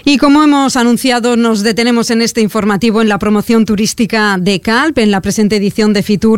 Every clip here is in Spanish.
Y como hemos anunciado, nos detenemos en este informativo en la promoción turística de Calp, en la presente edición de Fitur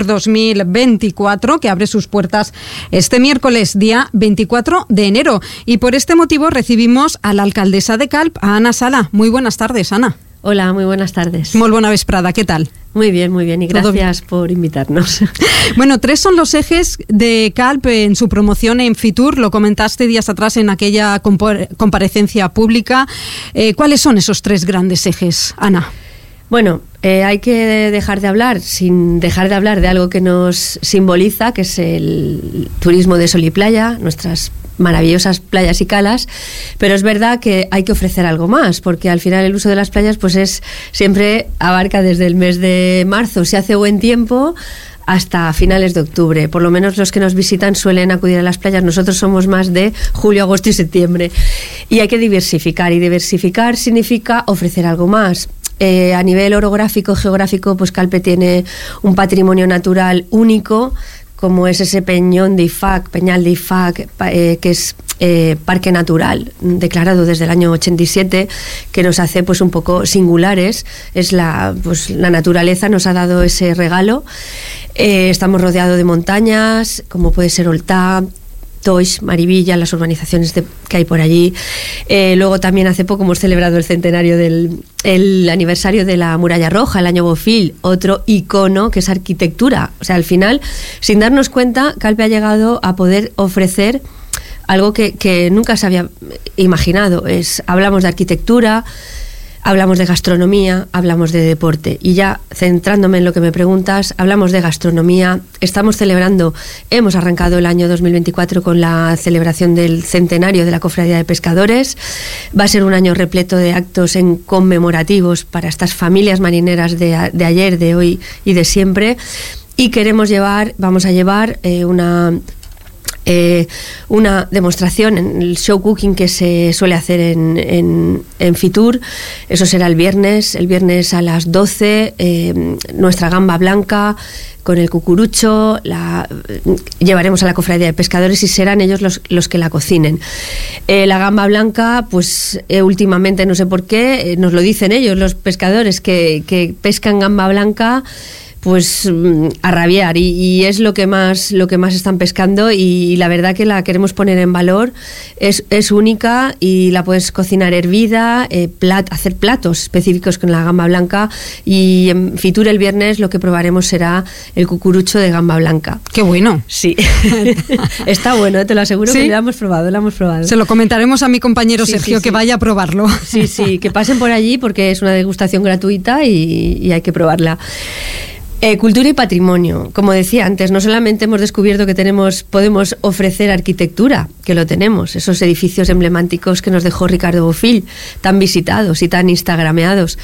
2024, que abre sus puertas este miércoles, día 24 de enero. Y por este motivo recibimos a la alcaldesa de Calp, a Ana Sala. Muy buenas tardes, Ana. Hola, muy buenas tardes. Molt bona vesprada, ¿qué tal? Muy bien, y gracias por invitarnos. Bueno, 3 son los ejes de Calp en su promoción en Fitur, lo comentaste días atrás en aquella comparecencia pública. ¿Cuáles son esos 3 grandes ejes, Ana? Bueno, hay que dejar de hablar, sin dejar de hablar de algo que nos simboliza, que es el turismo de sol y playa, nuestras maravillosas playas y calas, pero es verdad que hay que ofrecer algo más, porque al final el uso de las playas pues siempre abarca desde el mes de marzo, si hace buen tiempo, hasta finales de octubre. Por lo menos los que nos visitan suelen acudir a las playas. Nosotros somos más de julio, agosto y septiembre. Y hay que diversificar, y diversificar significa ofrecer algo más. A nivel orográfico, geográfico, pues Calpe tiene un patrimonio natural único, como es ese peñón de Ifac, Peñal de Ifac, que es parque natural, declarado desde el año 87, que nos hace pues un poco singulares. La naturaleza nos ha dado ese regalo. Estamos rodeados de montañas, como puede ser Oltá, Toix, Marivilla, las urbanizaciones que hay por allí. Luego también hace poco hemos celebrado el centenario el aniversario de la Muralla Roja, el año Bofill, otro icono que es arquitectura. O sea, al final, sin darnos cuenta, Calpe ha llegado a poder ofrecer algo que nunca se había imaginado. Hablamos de arquitectura, hablamos de gastronomía, hablamos de deporte. Y ya centrándome en lo que me preguntas, hablamos de gastronomía. Hemos arrancado el año 2024 con la celebración del centenario de la Cofradía de Pescadores. Va a ser un año repleto de actos conmemorativos para estas familias marineras de ayer, de hoy y de siempre. Y vamos a llevar una demostración en el show cooking que se suele hacer en Fitur. Eso será el viernes a las 12, nuestra gamba blanca con el cucurucho, llevaremos a la Cofradía de Pescadores y serán ellos los que la cocinen. La gamba blanca, pues últimamente, no sé por qué, nos lo dicen ellos, los pescadores, que pescan gamba blanca pues a rabiar, y es lo que más están pescando, y la verdad que la queremos poner en valor. Es única y la puedes cocinar hervida, hacer platos específicos con la gamba blanca, y en Fitur el viernes lo que probaremos será el cucurucho de gamba blanca. ¡Qué bueno! Sí, está bueno, te lo aseguro. ¿Sí? Que lo hemos probado. Se lo comentaremos a mi compañero Sergio, que vaya a probarlo. Sí, que pasen por allí porque es una degustación gratuita y hay que probarla. Cultura y patrimonio. Como decía antes, no solamente hemos descubierto que podemos ofrecer arquitectura, que lo tenemos, esos edificios emblemáticos que nos dejó Ricardo Bofill, tan visitados y tan instagrameados.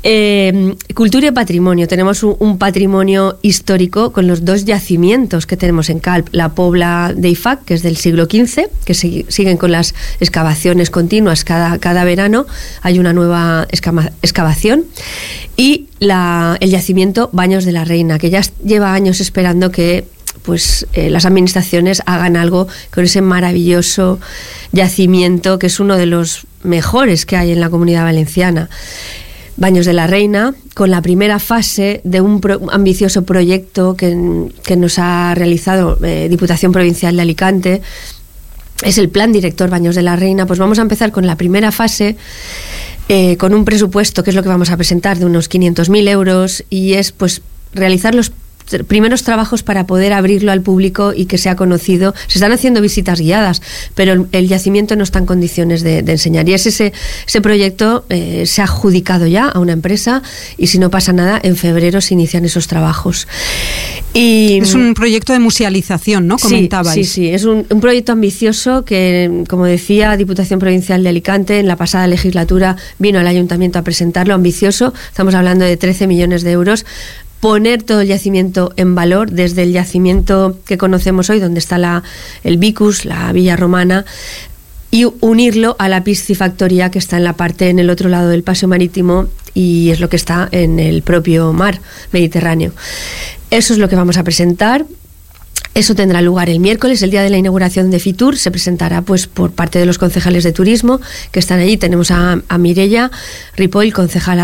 Cultura y patrimonio. Tenemos un patrimonio histórico con los 2 yacimientos que tenemos en Calp. La Pobla de Ifac, que es del siglo XV, que siguen con las excavaciones continuas. Cada verano hay una nueva excavación. Y el yacimiento Baños de la Reina, que ya lleva años esperando que las administraciones hagan algo con ese maravilloso yacimiento, que es uno de los mejores que hay en la Comunidad Valenciana. Baños de la Reina, con la primera fase de un ambicioso proyecto que nos ha realizado Diputación Provincial de Alicante. Es el Plan Director Baños de la Reina. Pues vamos a empezar con la primera fase, con un presupuesto, que es lo que vamos a presentar, de unos 500.000 euros, y es pues realizar los primeros trabajos para poder abrirlo al público y que sea conocido. Se están haciendo visitas guiadas, pero el yacimiento no está en condiciones de enseñar, y ese proyecto se ha adjudicado ya a una empresa, y si no pasa nada, en febrero se inician esos trabajos. Y es un proyecto de musealización, ¿no? Comentabais. Sí, es un proyecto ambicioso que, como decía, Diputación Provincial de Alicante en la pasada legislatura vino al ayuntamiento a presentarlo. Ambicioso, estamos hablando de 13 millones de euros. Poner todo el yacimiento en valor, desde el yacimiento que conocemos hoy, donde está el Vicus, la Villa Romana, y unirlo a la piscifactoría, que está en el otro lado del paseo marítimo, y es lo que está en el propio mar Mediterráneo. Eso es lo que vamos a presentar. Eso tendrá lugar el miércoles, el día de la inauguración de Fitur. Se presentará pues por parte de los concejales de turismo que están allí. Tenemos a Mireia Ripoll, concejala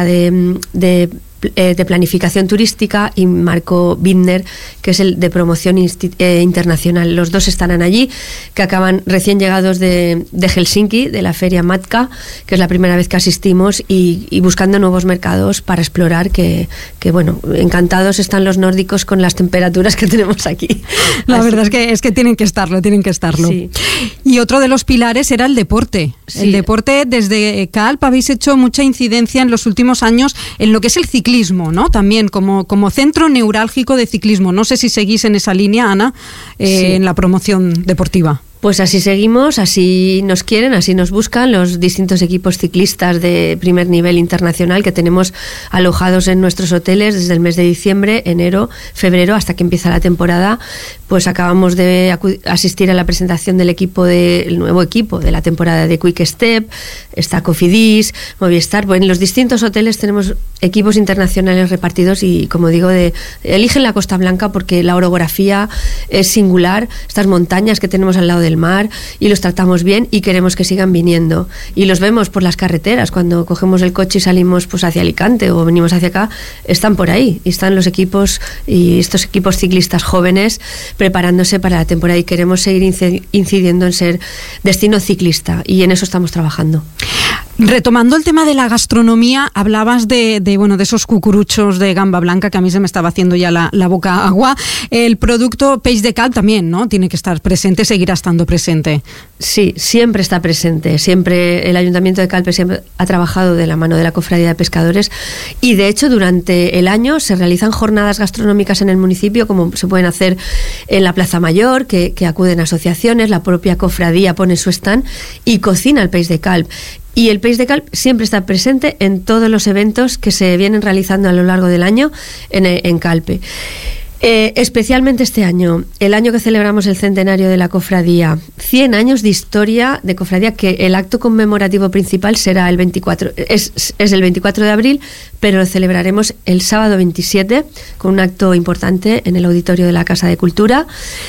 de planificación turística, y Marco Binder, que es el de promoción internacional. Los dos estarán allí, que acaban recién llegados de Helsinki, de la feria Matka, que es la primera vez que asistimos, y buscando nuevos mercados para explorar, que bueno, encantados están los nórdicos con las temperaturas que tenemos aquí. La verdad es que tienen que estarlo. Sí. Y otro de los pilares era el deporte. Sí. El deporte, desde CALP habéis hecho mucha incidencia en los últimos años en lo que es el ciclismo, ¿no? También como centro neurálgico de ciclismo. No sé si seguís en esa línea, Ana, sí, en la promoción deportiva. Pues así seguimos, así nos quieren, así nos buscan los distintos equipos ciclistas de primer nivel internacional que tenemos alojados en nuestros hoteles desde el mes de diciembre, enero, febrero, hasta que empieza la temporada. Pues acabamos de asistir a la presentación del nuevo equipo de la temporada de Quick Step, está Cofidis, Movistar. Bueno, en los distintos hoteles tenemos equipos internacionales repartidos y, como digo, eligen la Costa Blanca porque la orografía es singular, estas montañas que tenemos al lado del mar, y los tratamos bien y queremos que sigan viniendo, y los vemos por las carreteras cuando cogemos el coche y salimos pues hacia Alicante o venimos hacia acá. Están por ahí y están los equipos, y estos equipos ciclistas jóvenes preparándose para la temporada, y queremos seguir incidiendo en ser destino ciclista, y en eso estamos trabajando. Retomando el tema de la gastronomía, hablabas de esos cucuruchos de gamba blanca, que a mí se me estaba haciendo ya la boca agua. El producto Peix de Calp también, ¿no? Tiene que estar presente, seguirá estando presente. Sí, siempre está presente. Siempre el Ayuntamiento de Calpe siempre ha trabajado de la mano de la Cofradía de Pescadores, y de hecho durante el año se realizan jornadas gastronómicas en el municipio, como se pueden hacer en la Plaza Mayor, que acuden asociaciones, la propia cofradía pone su stand y cocina el Peix de Calp. Y el Peix de Calp siempre está presente en todos los eventos que se vienen realizando a lo largo del año en Calpe. Especialmente este año, el año que celebramos el centenario de la cofradía, 100 años de historia de cofradía, que el acto conmemorativo principal será el 24, es el 24 de abril, pero lo celebraremos el sábado 27 con un acto importante en el auditorio de la Casa de Cultura.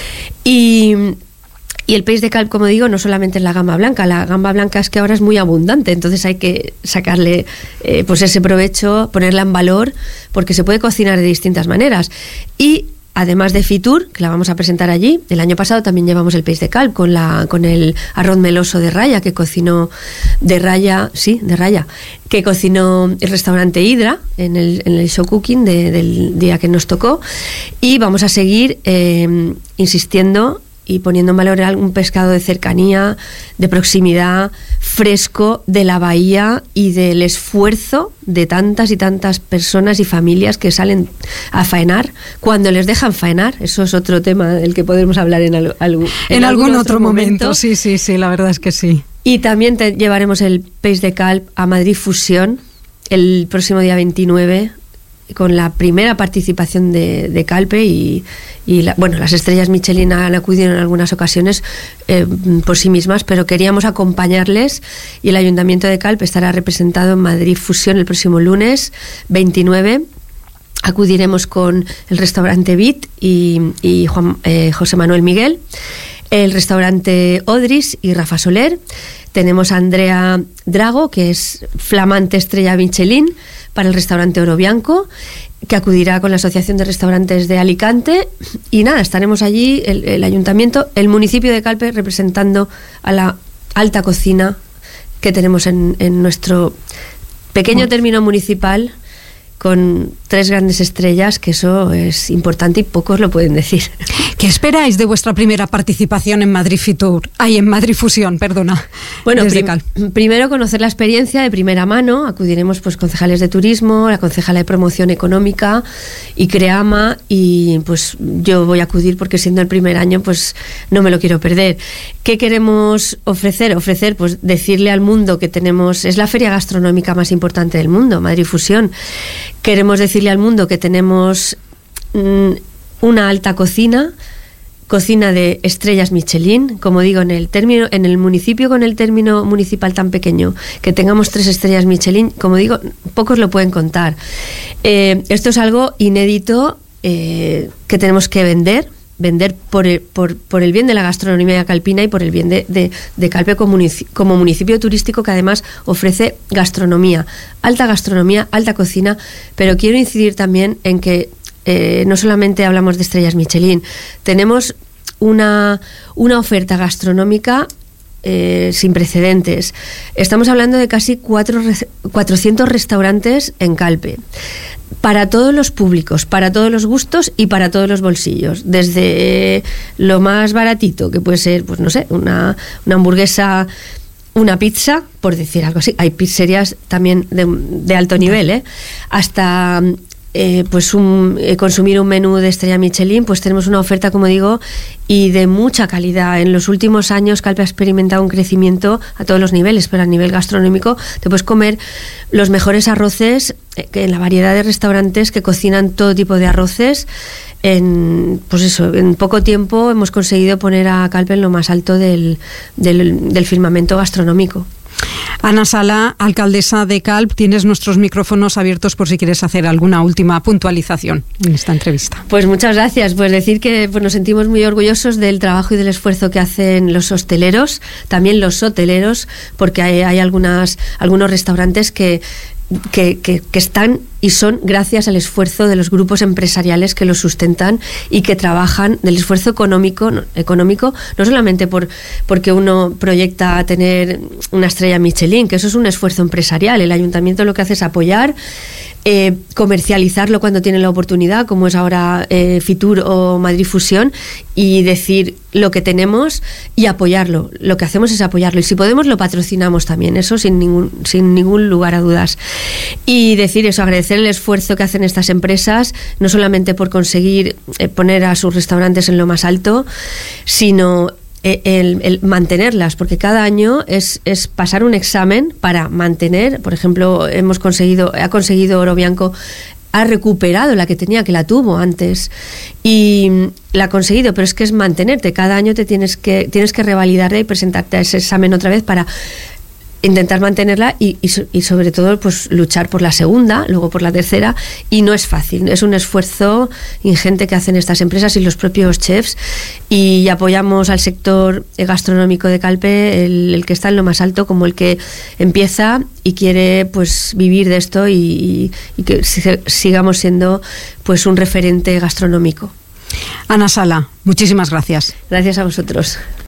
Y el Peix de Calp, como digo, no solamente es la gamba blanca es que ahora es muy abundante, entonces hay que sacarle pues ese provecho, ponerla en valor, porque se puede cocinar de distintas maneras. Y además de Fitur, que la vamos a presentar allí, el año pasado también llevamos el Peix de Calp con el arroz meloso de Raya, que cocinó que cocinó el restaurante Hidra en el show cooking del día que nos tocó. Y vamos a seguir insistiendo y poniendo en valor un pescado de cercanía, de proximidad, fresco, de la bahía, y del esfuerzo de tantas y tantas personas y familias que salen a faenar cuando les dejan faenar. Eso es otro tema del que podremos hablar en algún otro momento. Sí, la verdad es que sí. Y también llevaremos el Peix de Calp a Madrid Fusión el próximo día 29, con la primera participación de Calpe, y las estrellas Michelin han acudido en algunas ocasiones por sí mismas, pero queríamos acompañarles, y el Ayuntamiento de Calpe estará representado en Madrid Fusión el próximo lunes 29. Acudiremos con el restaurante Bit y José Manuel Miguel, el restaurante Odris y Rafa Soler. Tenemos a Andrea Drago, que es flamante estrella Michelin para el restaurante Oro Bianco, que acudirá con la Asociación de Restaurantes de Alicante. Y nada, estaremos allí, el Ayuntamiento, el municipio de Calpe, representando a la alta cocina que tenemos en nuestro pequeño término municipal, con 3 grandes estrellas, que eso es importante y pocos lo pueden decir. ¿Qué esperáis de vuestra primera participación en Madrid Fusión, perdona? Bueno, primero conocer la experiencia de primera mano. Acudiremos pues concejales de turismo, la concejala de promoción económica y Creama, y pues yo voy a acudir porque siendo el primer año pues no me lo quiero perder. ¿Qué queremos ofrecer? Pues decirle al mundo que es la feria gastronómica más importante del mundo, Madrid Fusión. Queremos decirle al mundo que tenemos una alta cocina de estrellas Michelin. Como digo, en el municipio, con el término municipal tan pequeño, que tengamos 3 estrellas Michelin, como digo, pocos lo pueden contar. Esto es algo inédito que tenemos que vender, vender por el bien de la gastronomía calpina y por el bien de Calpe como municipio turístico que además ofrece gastronomía, alta cocina, pero quiero incidir también en que no solamente hablamos de estrellas Michelin, tenemos una oferta gastronómica sin precedentes. Estamos hablando de casi 400 restaurantes en Calpe, para todos los públicos, para todos los gustos y para todos los bolsillos, desde lo más baratito, que puede ser, pues no sé, una hamburguesa, una pizza, por decir algo así. Hay pizzerías también de alto nivel, hasta consumir un menú de estrella Michelin. Pues tenemos una oferta, como digo, y de mucha calidad. En los últimos años Calpe ha experimentado un crecimiento a todos los niveles, pero a nivel gastronómico te puedes comer los mejores arroces en la variedad de restaurantes que cocinan todo tipo de arroces. En poco tiempo hemos conseguido poner a Calpe en lo más alto del firmamento gastronómico. Ana Sala, alcaldesa de Calp, tienes nuestros micrófonos abiertos por si quieres hacer alguna última puntualización en esta entrevista. Pues muchas gracias. Pues decir que nos sentimos muy orgullosos del trabajo y del esfuerzo que hacen los hosteleros, también los hoteleros, porque hay algunos restaurantes que están y son gracias al esfuerzo de los grupos empresariales que los sustentan y que trabajan del esfuerzo económico, no solamente porque uno proyecta tener una estrella Michelin, que eso es un esfuerzo empresarial. El ayuntamiento lo que hace es apoyar, comercializarlo cuando tiene la oportunidad, como es ahora Fitur o Madrid Fusión, y decir lo que tenemos y apoyarlo. Lo que hacemos es apoyarlo, y si podemos lo patrocinamos también, eso sin ningún lugar a dudas. Y decir eso, agradecer el esfuerzo que hacen estas empresas, no solamente por conseguir poner a sus restaurantes en lo más alto, sino el mantenerlas, porque cada año es pasar un examen para mantener. Por ejemplo, ha conseguido Oro Bianco, ha recuperado la que tenía, que la tuvo antes, y la ha conseguido, pero es que es mantenerte. Cada año tienes que revalidarla y presentarte a ese examen otra vez para intentar mantenerla y sobre todo pues luchar por la segunda, luego por la tercera, y no es fácil, es un esfuerzo ingente que hacen estas empresas y los propios chefs, y apoyamos al sector gastronómico de Calpe, el que está en lo más alto, como el que empieza y quiere pues vivir de esto y que sigamos siendo pues un referente gastronómico. Ana Sala, muchísimas gracias. Gracias a vosotros.